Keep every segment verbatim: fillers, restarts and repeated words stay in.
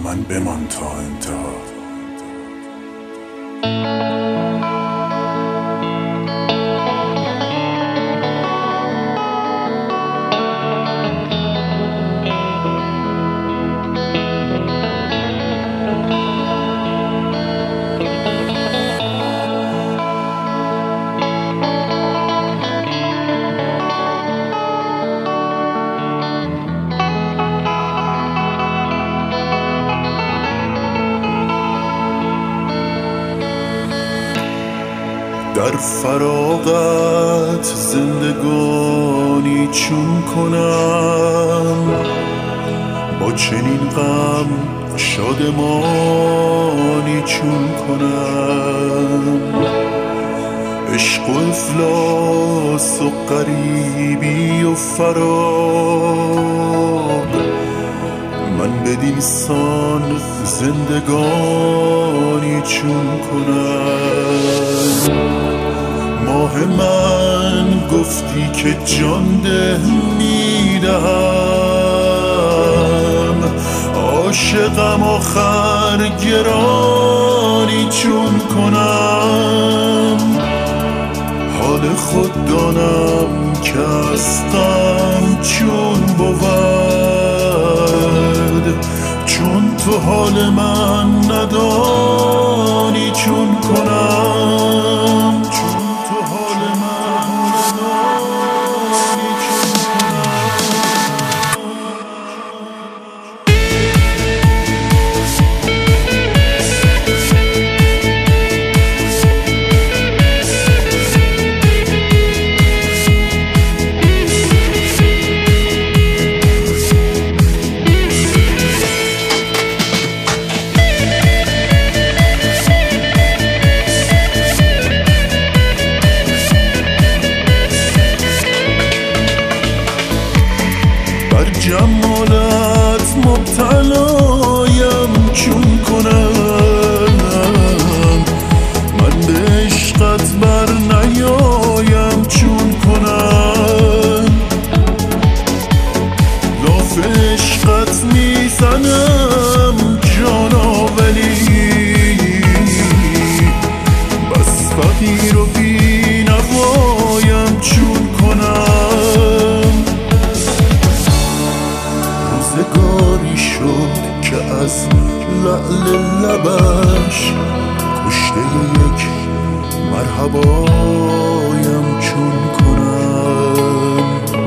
من بمان تا انتها. در فراغت زندگانی چون کنم، با چنین غم شادمانی چون کنم. عشق و افلاس و غریبی و فراق، من بدین سان زندگانی چون کنم. ماه من گفتی که جان ده میدهم، عاشقم آخر گرانی چون کنم. حال خود دانم که از غم چون بود، چون تو حال من ندانی چون کنم. چون تو حال من ندانی چون جمالت مبتلایم چون کنم. من به عشقت بر نیایم چون کنم. لاف عشقت میزنم جانا، ولی بس فقیر و بی نوایم چون کنم. روزگاری شد که از لعل لبش کشته یک مرحبایم چون کنم.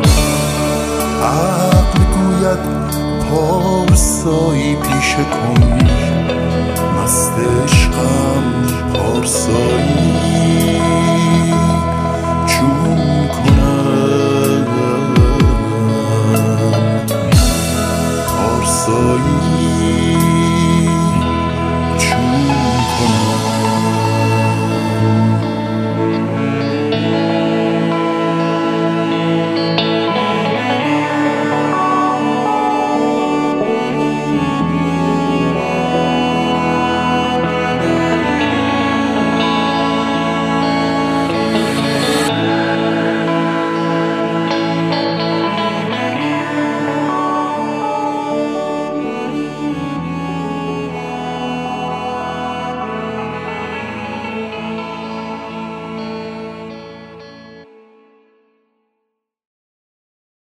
عقل گوید پارسایی پیشه کن، مست عشقم پارسایی.